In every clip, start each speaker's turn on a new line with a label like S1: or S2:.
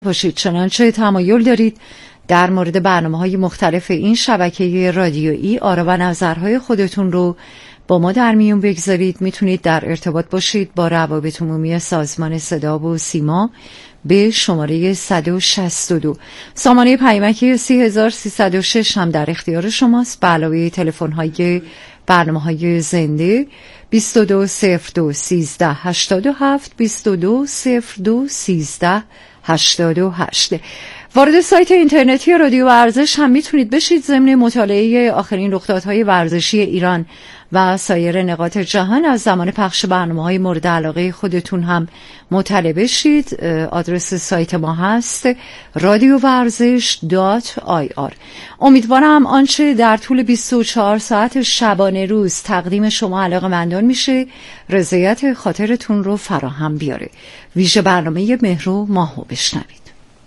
S1: باشید. چنانچه تمایل دارید در مورد برنامه‌های مختلف این شبکه رادیویی آرا و نظرهای خودتون رو با ما در میون بگذارید، میتونید در ارتباط باشید با روابط عمومی سازمان صدا و سیما به شماره 162. سامانه پیامکی 3306 هم در اختیار شماست، به علاوه تلفن‌های برنامه‌های زنده 22021387 22021388. وارد سایت اینترنتی رادیو ورزش هم میتونید بشید. ضمن مطالعه آخرین رخدادهای ورزشی ایران و سایر نقاط جهان از زمان پخش برنامه‌های مورد علاقه خودتون هم مطلع بشید. آدرس سایت ما هست radiovarzish.ir. امیدوارم آنچه در طول 24 ساعت شبانه روز تقدیم شما علاقه‌مندان میشه رضایت خاطرتون رو فراهم بیاره. ویژه برنامه مهر و ماهو بشنوید.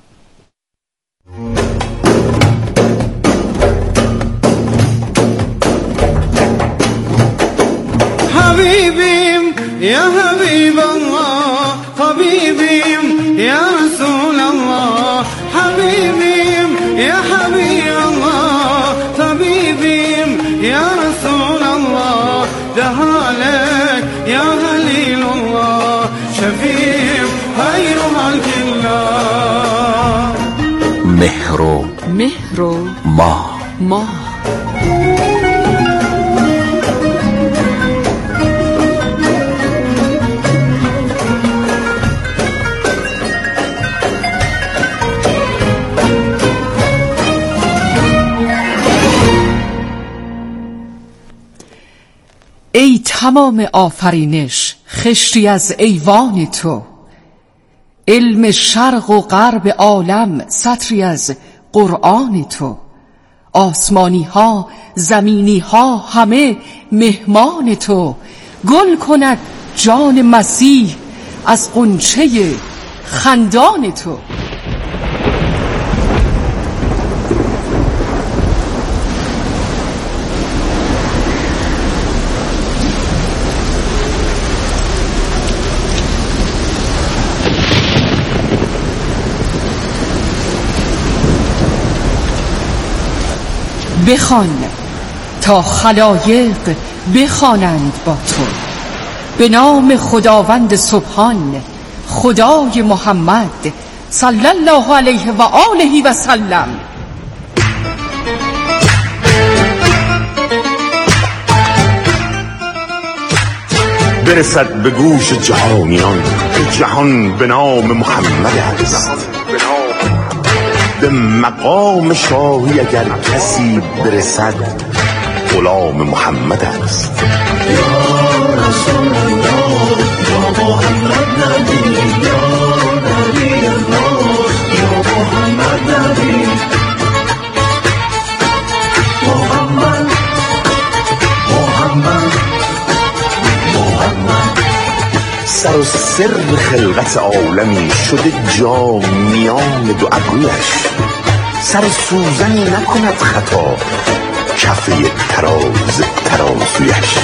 S2: حبيبي يا حبيب الله حبيبي يا رسول الله حبيبي يا حبيب الله حبيبي يا رسول الله دهالك يا خليل الله شفيع خير خلق الله
S3: مهر و ماه
S4: ای تمام آفرینش خشتی از ایوان تو، علم شرق و غرب عالم سطری از قرآن تو، آسمانی ها زمینی ها همه مهمان تو، گل کند جان مسیح از غنچه خندان تو. بخوان تا خلایق بخوانند با تو، به نام خداوند سبحان خدای محمد صلی الله علیه و آله و سلم.
S5: برسد به گوش جهانیان که جهان به نام محمد است. به مقام شاهی اگر کسی برسد غلام محمد است.
S6: یا رسول الله یا محمد نبی، یا نبی الله یا محمد نبی، محمد محمد محمد.
S5: سر و سر خلقت عالمی شده جا میان دو ابرویش، سر سوزنی نکند خطا کفه ترازویش.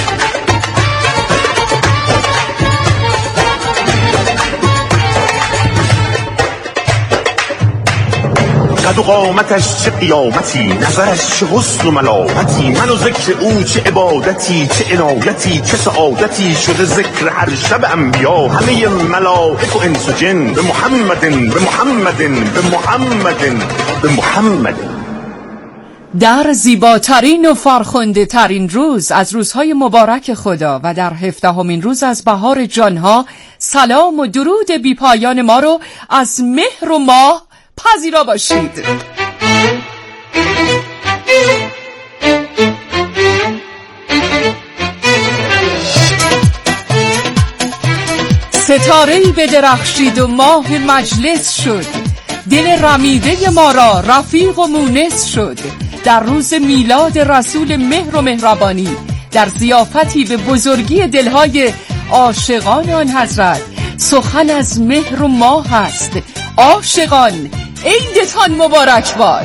S5: قد و قامتش چه قیامتی، نظرش چه حسن و ملامتی، من و ذکر او چه عبادتی، چه عنایتی، چه سعادتی، شده ذکر هر شب انبیا همه ملائک و انس و جن به محمد به محمد به محمد به محمد.
S4: در زیباترین و فرخنده ترین روز از روزهای مبارک خدا و در 17مین روز از بهار جانها، سلام و درود بی پایان ما رو از مهر و ماه پذیرا باشید. ستاره‌ای بدرخشید و ماه مجلس شد، دل رمیده ما را رفیق و مونس شد. در روز میلاد رسول مهر و مهربانی، در ضیافتی به بزرگی دلهای عاشقان آن حضرت، سخن از مهر و ماه است. عاشقان عیدتان مبارک باد.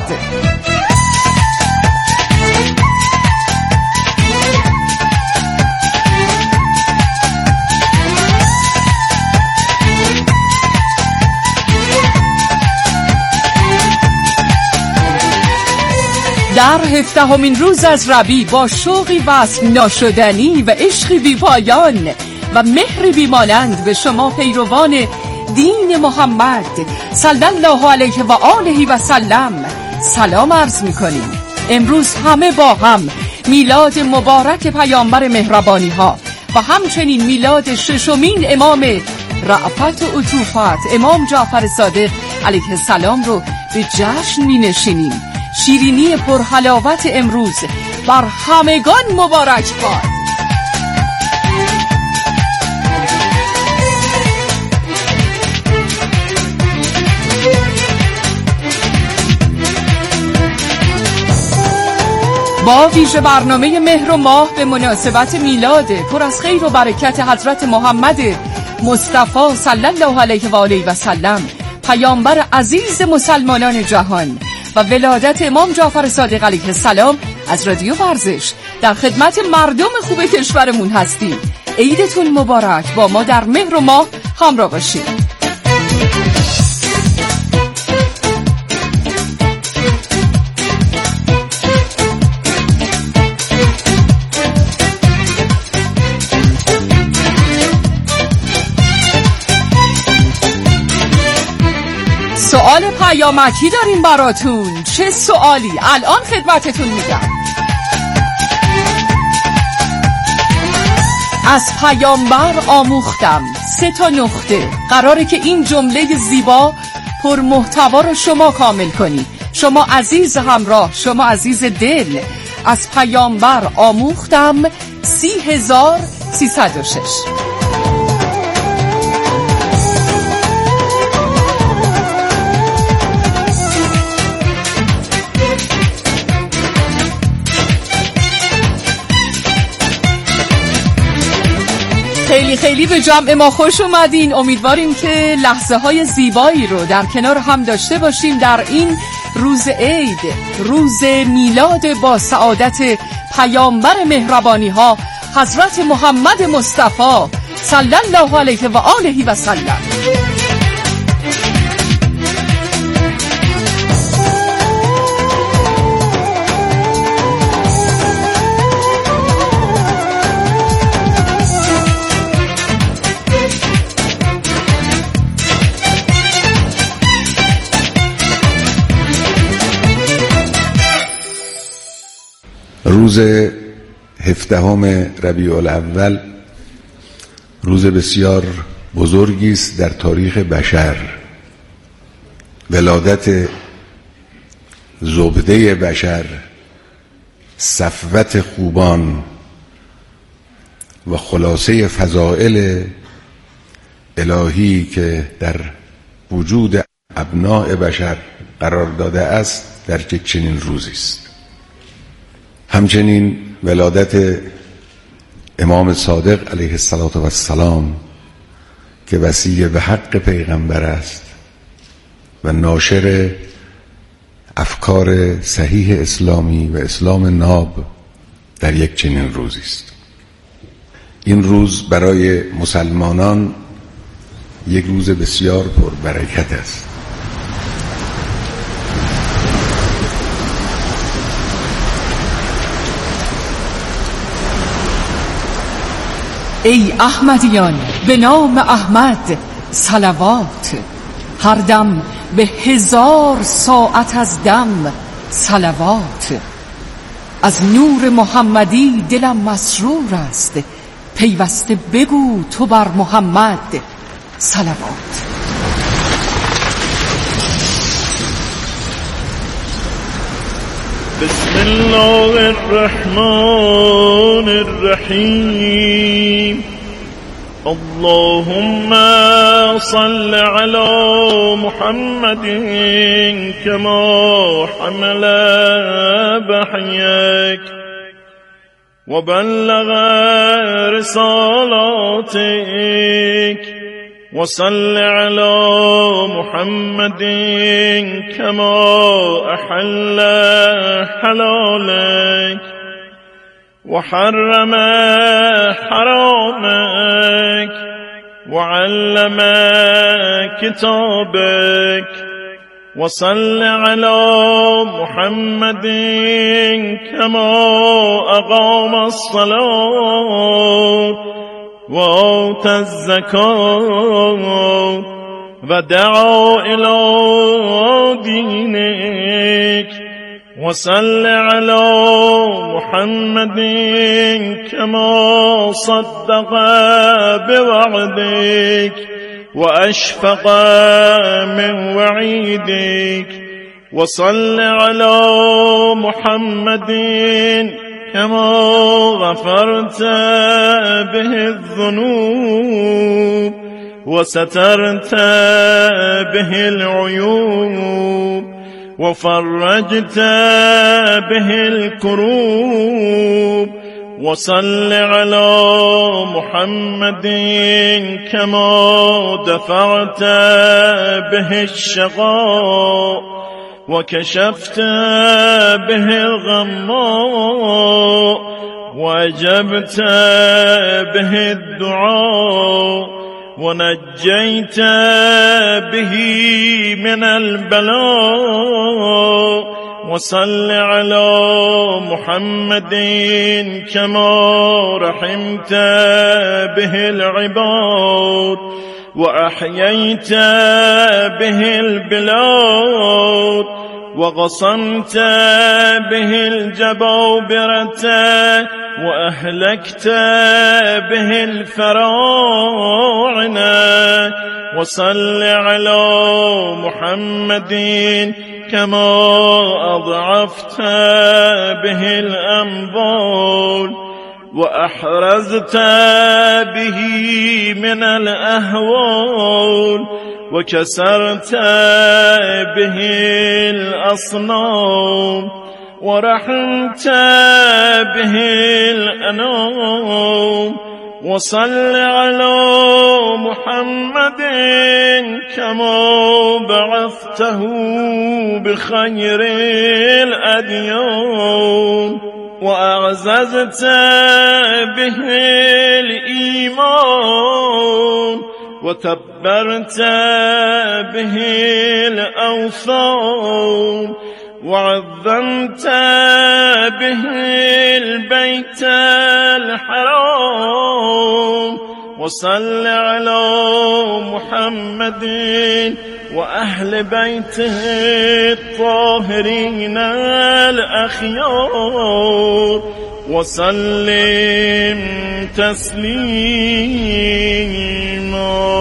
S4: در 17مین روز از ربیع با شوقی وصل ناشدنی و عشقی بی پایان و مهری بی مانند به شما پیروان دین محمد صلی الله علیه و آله و سلم سلام عرض می‌کنیم. امروز همه با هم میلاد مبارک پیامبر مهربانی ها و همچنین میلاد ششمین امام رأفت و عطوفت امام جعفر صادق علیه السلام رو به جشن می‌نشینیم. شیرینی پرحلاوت امروز بر همگان مبارک باد. با ویژه برنامه مهر و ماه به مناسبت میلاد پر از خیر و برکت حضرت محمد مصطفی صلی الله علیه و آله و سلم پیامبر عزیز مسلمانان جهان و ولادت امام جعفر صادق علیه السلام از رادیو ورزش در خدمت مردم خوب کشورمون هستیم. عیدتون مبارک. با ما در مهر و ماه همراه باشید. سوال پیامکی داریم براتون. چه سوالی؟ الان خدمتتون میگم. از پیامبر آموختم 3 نقطه. قراره که این جمله زیبا پر محتوا رو شما کامل کنید. شما عزیز همراه، شما عزیز دل. از پیامبر آموختم 30306. خیلی به جمع ما خوش اومدین. امیدواریم که لحظه های زیبایی رو در کنار هم داشته باشیم در این روز عید، روز میلاد با سعادت پیامبر مهربانی ها حضرت محمد مصطفی صلی الله علیه و آله و سلم.
S3: روز 17 ربیع الاول روز بسیار بزرگی است در تاریخ بشر. ولادت زبده بشر، صفوت خوبان و خلاصه فضائل الهی که در وجود ابناء بشر قرار داده است در چنین روزی است. همچنین ولادت امام صادق علیه السلام که وصی به حق پیغمبر است و ناشر افکار صحیح اسلامی و اسلام ناب در یک چنین روزی است. این روز برای مسلمانان یک روز بسیار پربرکت است.
S4: ای احمدیان، به نام احمد صلوات. هر دم به 1000 ساعت از دم صلوات. از نور محمدی دلم مسرور است، پیوسته بگو تو بر محمد صلوات.
S7: بسم الله الرحمن الرحیم. اللهم صل على محمد كما حمل بحيك وبلغ رسالاتك وصل على محمد كما أحل حلالك وحرم حرامك وعلم كتابك وصل على محمد كما أقام الصلاة وآتى الزكاة ودعا إلى دينك وصل على محمد كما صدق بوعدك وأشفق من وعيدك وصل على محمد كما غفرت به الذنوب وسترت به العيوب وفرجت به الكروب وصل على محمد كما دفعت به الشقاء وكشفت به الغماء وأجبت به الدعاء ونجيت به من البلاء وصل على محمد كما رحمت به العباد وأحييت به البلاد وقصمت به الجبابرة وأهلكت به الفراعنة وصل على محمد كما أضعفت به الأنبال وأحرزت به من الأهوال وكسرت به الأصنام ورحمت به الأنام وصل على محمد كما بعثته بخير الأديان وأعززت به الإيمان وتبرت به الأوثان وعظمت به البيت الحرام وصل على محمد وأهل بيته الطاهرين الأخيار وسلم تسليما.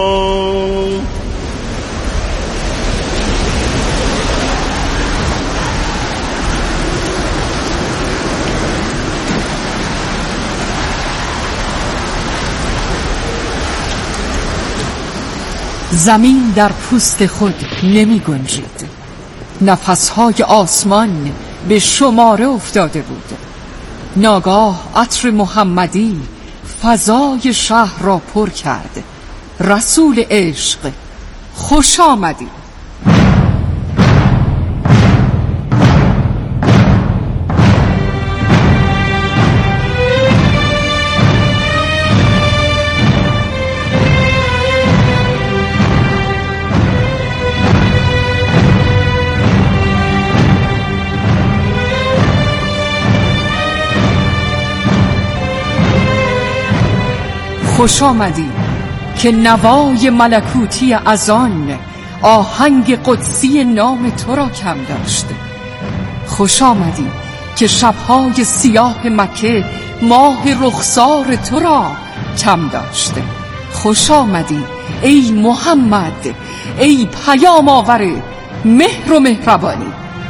S4: زمین در پوست خود نمی گنجید. نفسهای آسمان به شماره افتاده بود. ناگاه عطر محمدی فضای شهر را پر کرد. رسول عشق خوش آمدی. خوش آمدی که نوای ملکوتی از آن آهنگ قدسی نام تو را کم داشت. خوش آمدی که شبهای سیاه مکه ماه رخسار تو را کم داشت. خوش آمدی ای محمد، ای پیام آور مهر و مهربانی.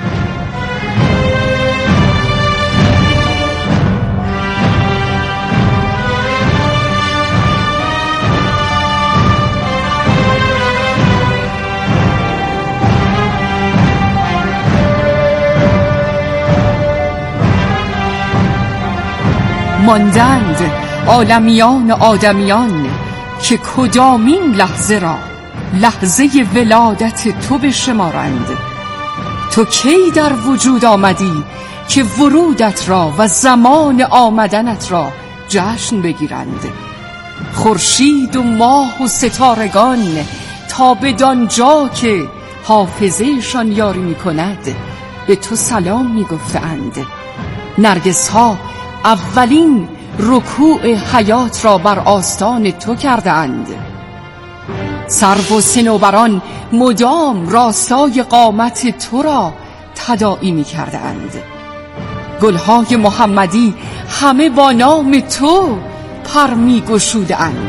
S4: ماندند عالمیان آدمیان که کدامین لحظه را لحظه ولادت تو بشمارند. تو کی در وجود آمدی که ورودت را و زمان آمدنت را جشن بگیرند؟ خورشید و ماه و ستارگان تا بدان جا که حافظهشان یاری می کند به تو سلام می گفتند. نرگس ها اولین رکوع حیات را بر آستان تو کردند. سرو و صنوبران مدام راستای قامت تو را تداعی می کردند. گلهای محمدی همه با نام تو پر می گشودند.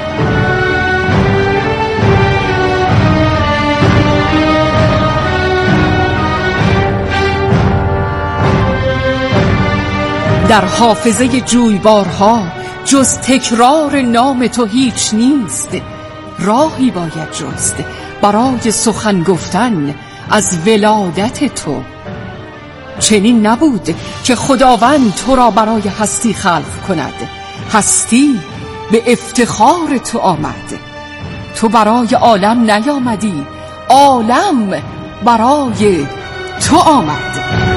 S4: در حافظه جویبارها جز تکرار نام تو هیچ نیست. راهی باید جست برای سخن گفتن از ولادت تو. چنین نبود که خداوند تو را برای هستی خلق کند. هستی به افتخار تو آمد. تو برای عالم نیامدی، عالم برای تو آمد.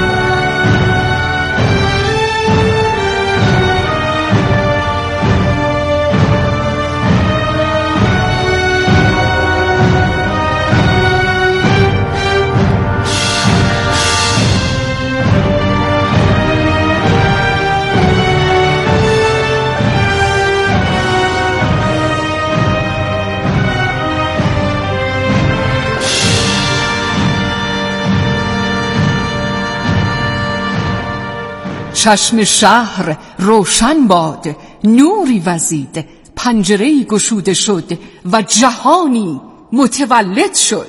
S4: چشم شهر روشن باد، نوری وزید، پنجره‌ای گشوده شد و جهانی متولد شد.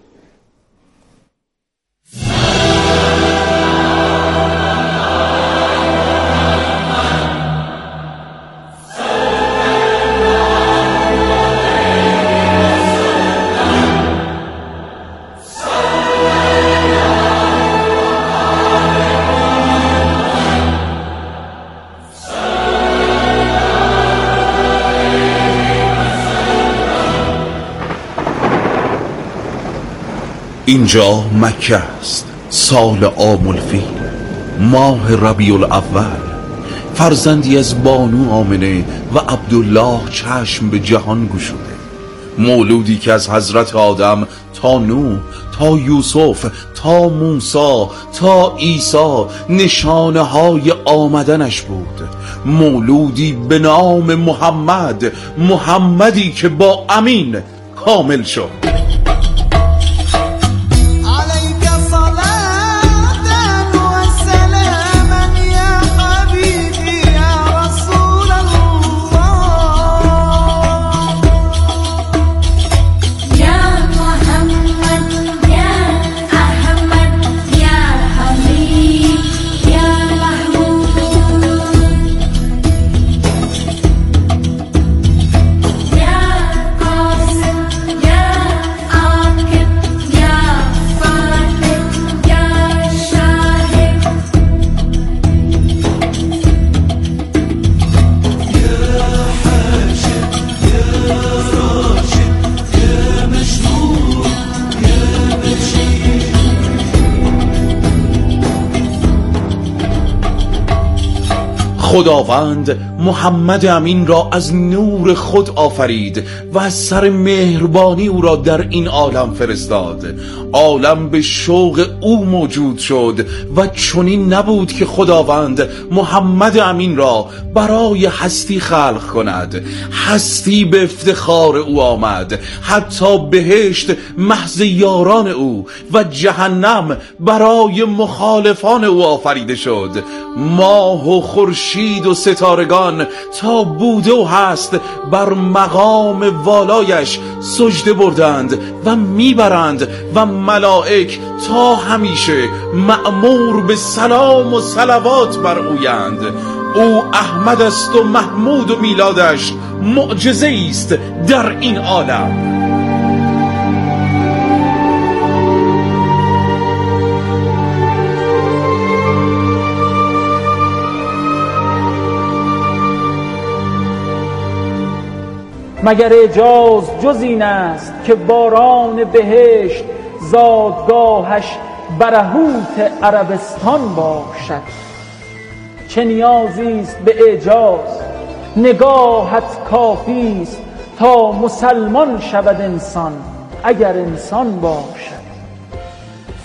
S5: اینجا مکه است، سال عام الفیل، ماه ربیع الاول. فرزندی از بانو آمنه و عبدالله چشم به جهان گشوده. مولودی که از حضرت آدم تا نوح تا یوسف تا موسی تا عیسی نشانه های آمدنش بود. مولودی به نام محمد، محمدی که با امین کامل شد. خداوند محمد امین را از نور خود آفرید و از سر مهربانی او را در این عالم فرستاد. عالم به شوق او موجود شد و چنین نبود که خداوند محمد امین را برای هستی خلق کند. هستی به افتخار او آمد. حتی بهشت محض یاران او و جهنم برای مخالفان او آفریده شد. ماه و خورشید و ستارگان تا بوده و هست بر مقام والایش سجده بردند و میبرند و ملائک تا همیشه مأمور به سلام و صلوات بر اویند. او احمد است و محمود و میلادش معجزه است در این عالم.
S8: مگر اعجاز جز این است که باران بهشت زادگاهش برهوت عربستان باشد. چه نیازی است به اعجاز، نگاهت کافی است تا مسلمان شود انسان اگر انسان باشد.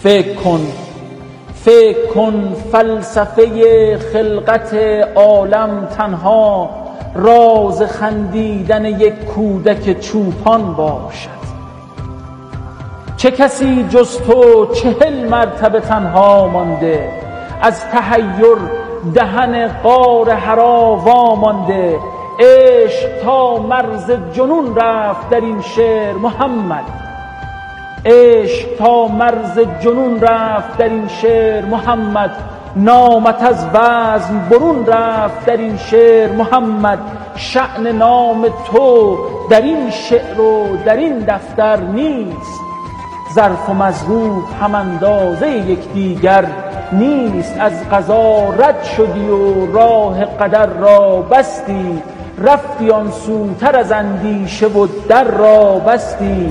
S8: فکر کن فلسفه خلقت عالم تنها راز خندیدن یک کودک چوپان باشد. چه کسی جز تو 40 مرتبه تنها مانده، از تحیر دهن غار حرا وامانده. عشق تا مرز جنون رفت در این شعر محمد، عشق تا مرز جنون رفت در این شعر محمد. نامت از وزن برون رفت در این شعر محمد. شأن نام تو در این شعر و در این دفتر نیست، ظرف و مظروف هم اندازه یکدیگر نیست. از قضا رد شدی و راه قدر را بستی، رفتی آن سوتر از اندیشه و در را بستی.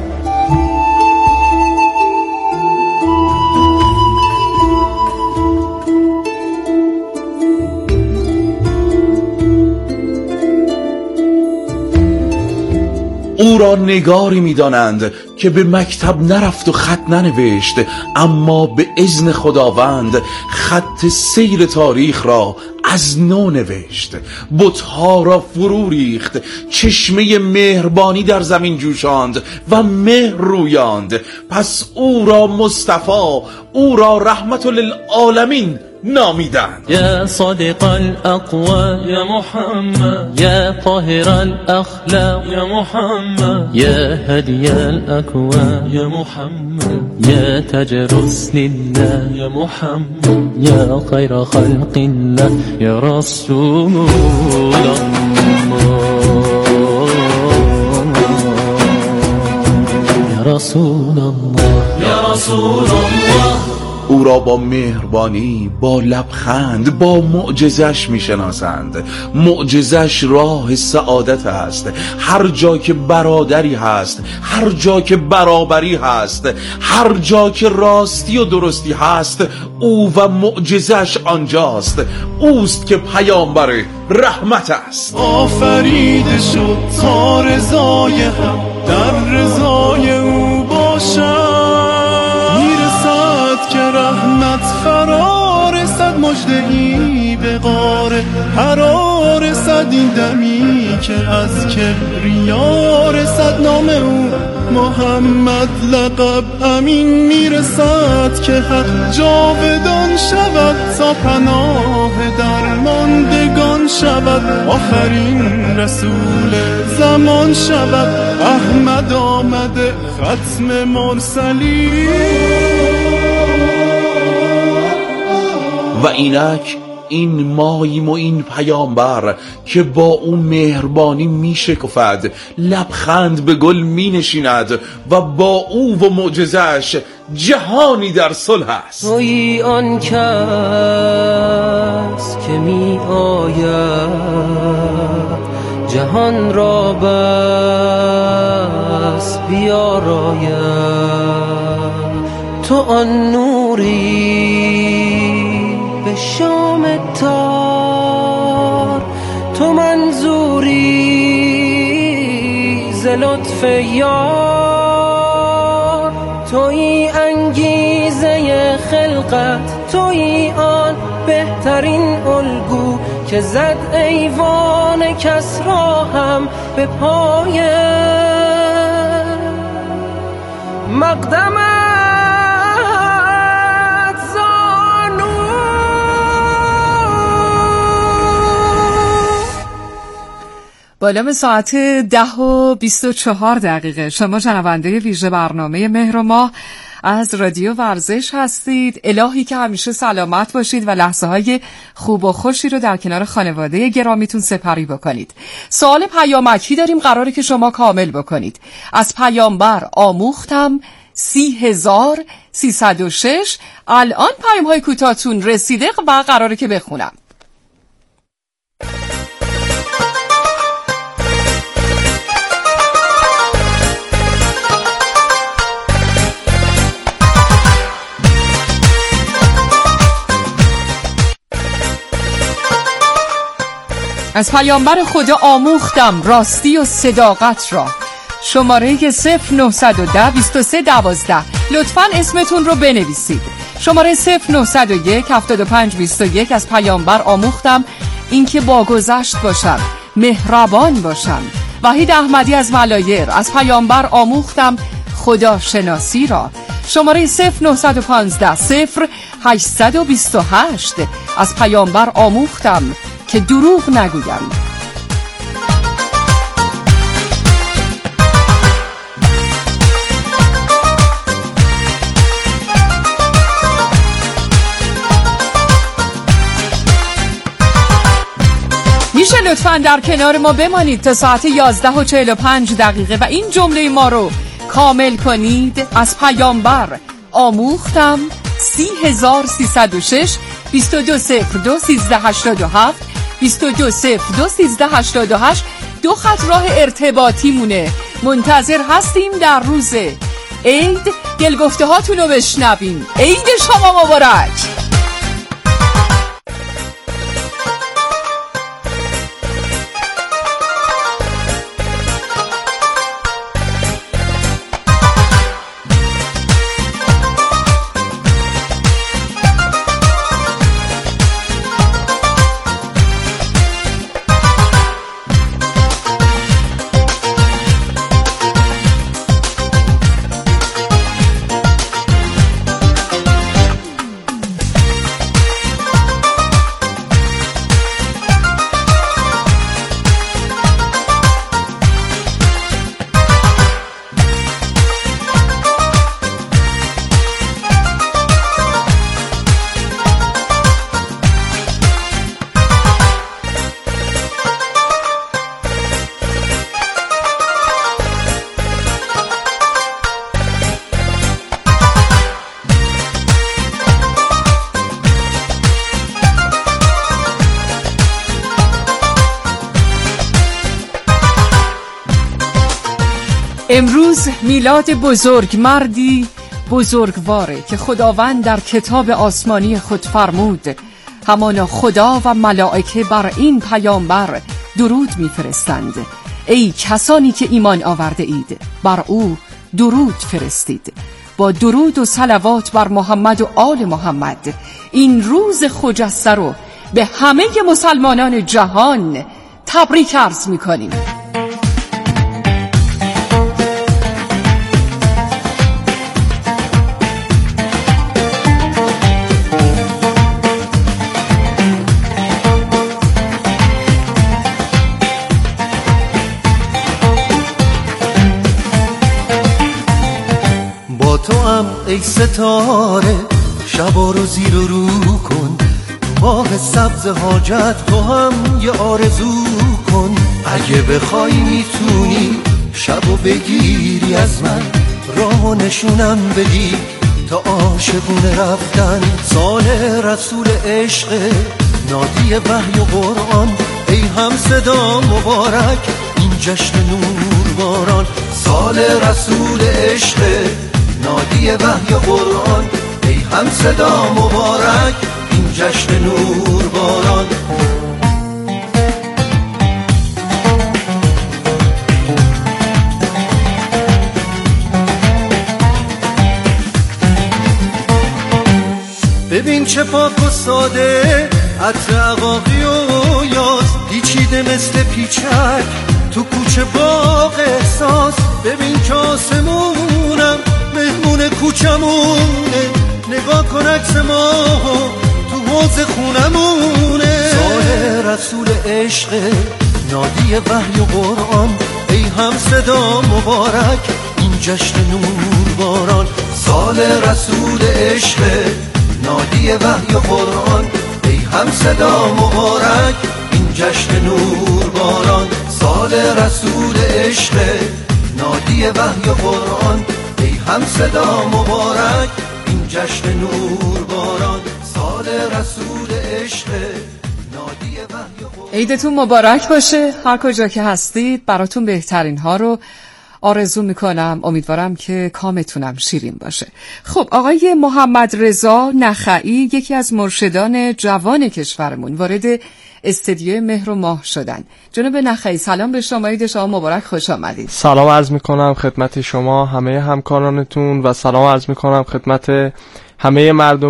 S9: او را نگاری می‌دانند که به مکتب نرفت و خط ننوشت، اما به اذن خداوند خط سیر تاریخ را از نو نوشت. بت‌ها را فرو ریخت، چشمه مهربانی در زمین جوشاند و مهر رویاند. پس او را مصطفی، او را رحمت للعالمین نامیدند.
S6: یا صادق الاقوال یا محمد، یا طاهر الاخلاق یا محمد، یا هدی الاکوان یا محمد، یا تاج رسل الله یا محمد، یا خیر خلق الله یا رسول الله. یا رسول الله، یا رسول الله.
S9: او را با مهربانی، با لبخند، با معجزش میشناسند. معجزش راه سعادت است. هر جا که برادری هست، هر جا که برابری هست، هر جا که راستی و درستی هست، او و معجزش آنجاست. اوست که پیامبر رحمت است.
S2: آفریده شد تا رضای هم در رضای او باشد. که رحمت فرا رسد، مژده‌ای به غار حرا رسد. این دمی که از کبریا رسد، نام او محمد لقب امین میرسد. که حق جاودان شود تا پناه درماندگان شود. آخرین رسول زمان شود، احمد آمده ختم مرسلین.
S9: و اینک این ماییم و این پیامبر که با او مهربانی می شکفد، لبخند به گل می نشیند و با او و معجزش جهانی در صلح است.
S6: تویی آن کس که می آید جهان را بس بیاراید. تو آن نوری به شام تار، تو منظوری ز لطف یار. تویی انگیزه خلقت، تویی آن بهترین الگو که زد ایوان کس را هم به پای مقدمت.
S4: بالام ساعت 10:24 شما شنونده ویژه برنامه مهر و ماه از رادیو ورزش هستید. الهی که همیشه سلامت باشید و لحظه های خوب و خوشی رو در کنار خانواده گرامیتون سپری بکنید. سوال پیامکی داریم، قراره که شما کامل بکنید. از پیامبر آموختم 30,306. الان پیام های کوتاهتون رسیده و قراره که بخونم. از پیامبر خدا آموختم راستی و صداقت را. شماره 0910 23 12 لطفاً اسمتون رو بنویسید. شماره 0901 7521 از پیامبر آموختم اینکه با گذشت باشم، مهربان باشم. وحید احمدی از ملایر از پیامبر آموختم خدا شناسی را. شماره 0915 0828 از پیامبر آموختم که دروغ نگویم. میشه لطفاً در کنار ما بمانید تا ساعت 11:45 و این جمله ما رو کامل کنید. از پیامبر آموختم 30306 2202 1387 2202 1387. 2 خط راه ارتباطی مونه. منتظر هستیم در روز عید دلگفته هاتون رو بشنویم. عید شما مبارک. امروز میلاد بزرگ مردی بزرگواره که خداوند در کتاب آسمانی خود فرمود همانا خدا و ملائکه بر این پیامبر درود میفرستند. ای کسانی که ایمان آورده اید بر او درود فرستید. با درود و صلوات بر محمد و آل محمد این روز خجسته رو به همه مسلمانان جهان تبریک عرض میکنیم.
S10: تو هم ای ستاره شبا رو زیر و رو کن. باغ سبز حاجت تو هم یه آرزو کن. اگه بخوای میتونی شبو بگیری از من، راهو نشونم بدی تا عاشقونه رفتن. سال رسول عشق نادی وحی و قرآن، ای هم صدا مبارک این جشن نور باران. سال رسول عشق نادی وحی قرآن، ای هم صدا مبارک این جشن نور باران. ببین چه پاک و ساده عطر عقاقی و یاس، پیچیده مثل پیچک تو کوچه باغ احساس. ببین که آسمونم مهمون کوچمونه، نگاه کن عکس ما تو حوض خونمونه. سال رسول عشق نادی وحی و قرآن، ای هم صدا مبارک این جشن نور باران. سال رسول عشق نادی وحی و قرآن، ای هم صدا مبارک این جشن نور باران. سال رسول عشق نادی وحی و قرآن، ای هم صدا مبارک این جشن نور باران. سال رسول عشق نادی وحی و قرآن.
S4: عیدتون مبارک باشه. هر کجا که هستید براتون بهترین ها رو آرزو میکنم. امیدوارم که کامتونم شیرین باشه. خب آقای محمد رضا نخعی، یکی از مرشدان جوان کشورمون، وارد استدیو مهر و ماه شدن. جناب نخعی سلام به شما، عید شما مبارک، خوش آمدید.
S11: سلام عرض میکنم خدمت شما همه همکارانتون و سلام عرض میکنم خدمت همه مردم